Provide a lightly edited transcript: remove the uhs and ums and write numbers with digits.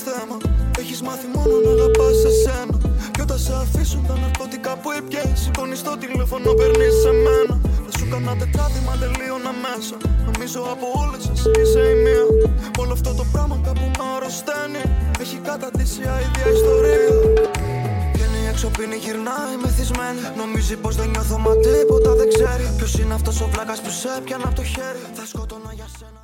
θέμα. Έχεις μάθει μόνο να αγαπάς εσένα. Κι όταν σε αφήσουν τα ναρκωτικά που έπιες, σηκώνεις το τηλέφωνο, παίρνεις σε μένα. Θα σου κάνα τετράδι, μα τελείωνα μέσα. Νομίζω από όλες εσύ είσαι η μία. Όλο αυτό το πράγμα κάπου με αρρωσταίνει. Έχει καταντήσει αηδία ιστορία. Βγαίνει έξω, πίνει, γυρνάει μεθυσμένη. Νομίζει πως δεν νιώθω, μα τίποτα δεν ξέρει. Ποιος είναι αυτός ο βλάκας που σε έπιανα από το χέρι. Θα σκότωνα για σένα.